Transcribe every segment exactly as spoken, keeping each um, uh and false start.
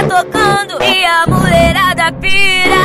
tocando e a mulherada pira,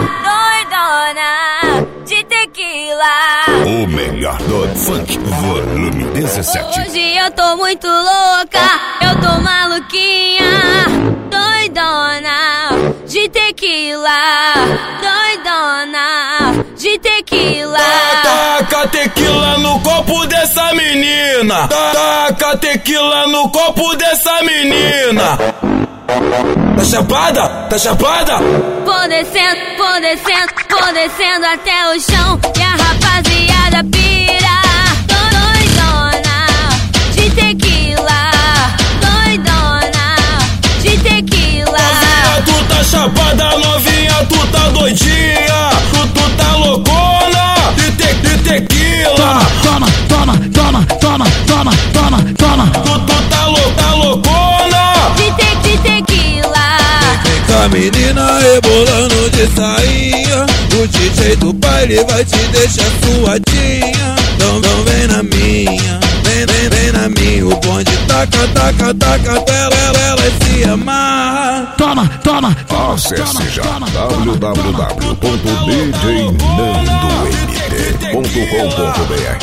doidona de tequila. O melhor do funk, volume dezessete. Hoje eu tô muito louca, eu tô maluquinha, doidona de tequila, doidona de tequila. Taca tequila no copo dessa menina, taca tequila no copo dessa menina. Tá chapada? Tá chapada? Vou descendo, vou descendo, vou descendo até o chão e a rapaziada pira, doidona de tequila, doidona de tequila. Novinha, tu tá chapada, novinha, tu tá doidinha, tu, tu tá loucona de, te, de tequila. Toma, toma, toma, toma, toma, toma, toma. Tu, tu tá, lou, tá loucona de, te, de tequila. A menina rebolando de sainha, o D J do baile vai te deixar suadinha. Não, não vem na minha, vem, vem, vem na minha. O bonde taca, taca, taca, ela, ela, ela se amarra. Toma, toma, acesse já w w w ponto d j nando m d ponto com ponto b r.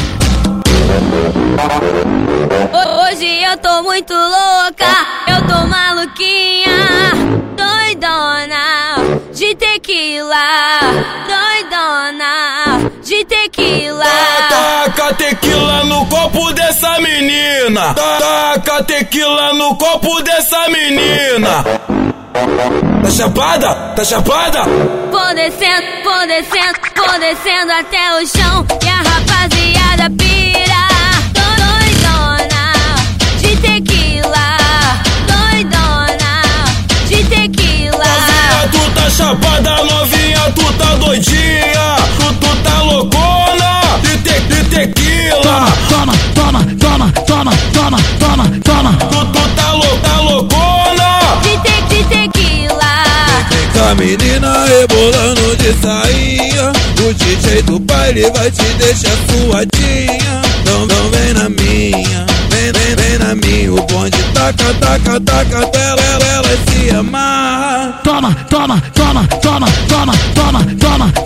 Hoje eu tô muito louca, eu tô maluquinha, doidona de tequila, doidona de tequila. Taca tequila no copo dessa menina, taca tequila no copo dessa menina. Tá chapada? Tá chapada? Vou descendo, vou descendo, vou descendo até o chão e a rapaziada pira, doidona de tequila, doidona de tequila. Novinha, tu tá chapada, novinha, tu tá doidinha, tu, tu tá loucona de, te, de tequila. Toma, toma, toma, toma, toma, toma, toma. Tu, tu tá, lou, tá loucona de, te, de tequila. A menina rebolando de sainha, o D J do baile vai te deixar suadinha. Não, não vem na minha, vem, vem, vem na minha. O bonde taca, taca, taca, ela, ela, ela se amarra. Toma, toma, toma, toma, toma, toma, toma.